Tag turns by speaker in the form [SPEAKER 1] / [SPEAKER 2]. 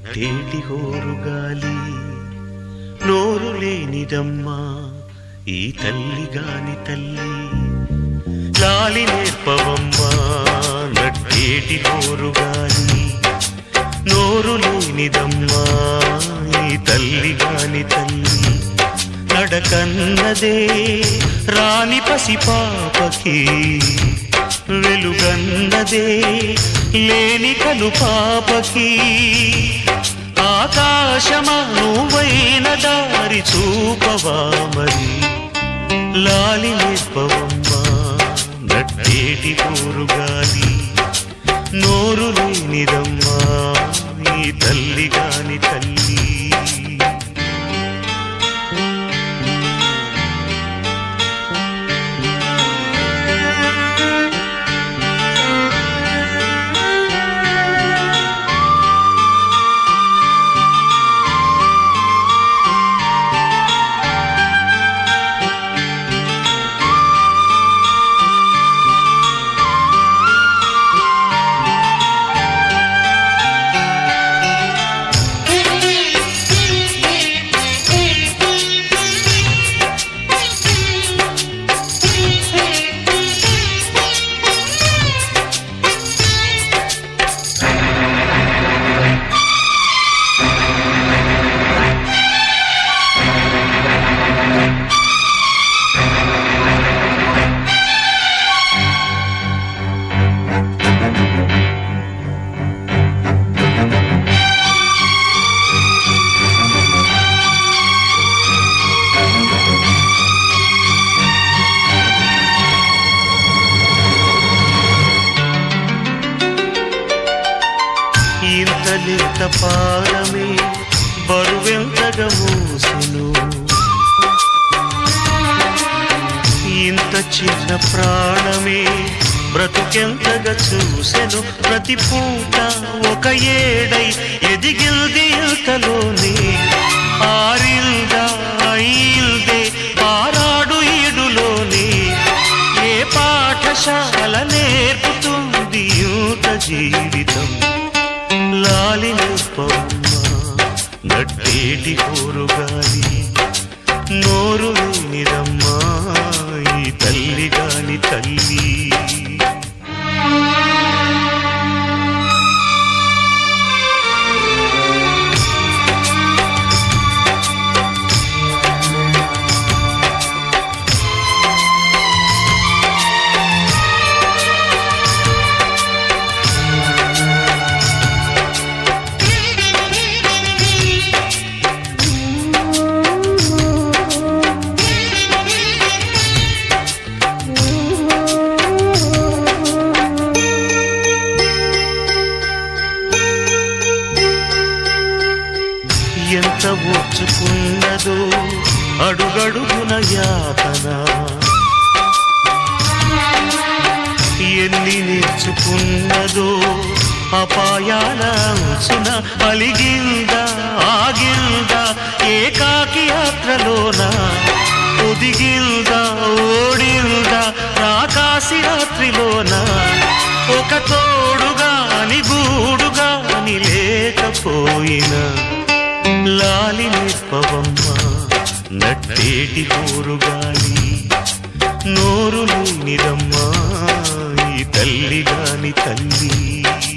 [SPEAKER 1] నట్టేటి హోరుగాలి నోరు లేనిదమ్మా ఈ తల్లిగాని తల్లి లాలి నేర్పవమ్మా నట్టేటి హోరుగాలి నోరు లేనిదమ్మా ఈ తల్లిగాని తల్లి నడకన్నదే రాని పసిపాపకి వెలుగన్నదే లేని కలు పాపకి ఆకాశమా నువ్వైన దారి చూపవా మరి లాలి నేర్పవమ్మా నట్టేటి హోరుగాలి నోరు లేనిదమ్మా ఈ తల్లిగాని తల్లి ఇంత పారమే బరువెంతగా మూసెను ఇంత చిన్న ప్రాణమే బ్రతుకెంతగా చూసెను ప్రతి పూట ఒక ఏడై ఎదిగిల్ది ఇంతలోనే ఆరిల్దా అయిల్దే పారాడు ఈడులోనే ఏ పాఠశాల నేర్పుతుంది యూత జీవితం లాలి నేర్పవమ్మా నట్టేటి హోరుగాలి నోరు లేనిదమ్మా ఈ తల్లిగాని తల్లి ఎంత ఓర్చుకున్నదో అడుగడుగున యాతన ఎన్ని నేర్చుకున్నదో అపాయాల అంచున అలిగిందా ఆగిల్దా ఏకాకి యాత్రలోన ఒదిగిల్దా ఓడిల్దా రాకాసి రాత్రిలోన ఒక తోడుగాని గూడుగాని లేకపోయినా లాలి నేర్పవమ్మా నట్టేటి హోరుగాలి నోరు లేనిదమ్మా ఈ తల్లిగాని తల్లి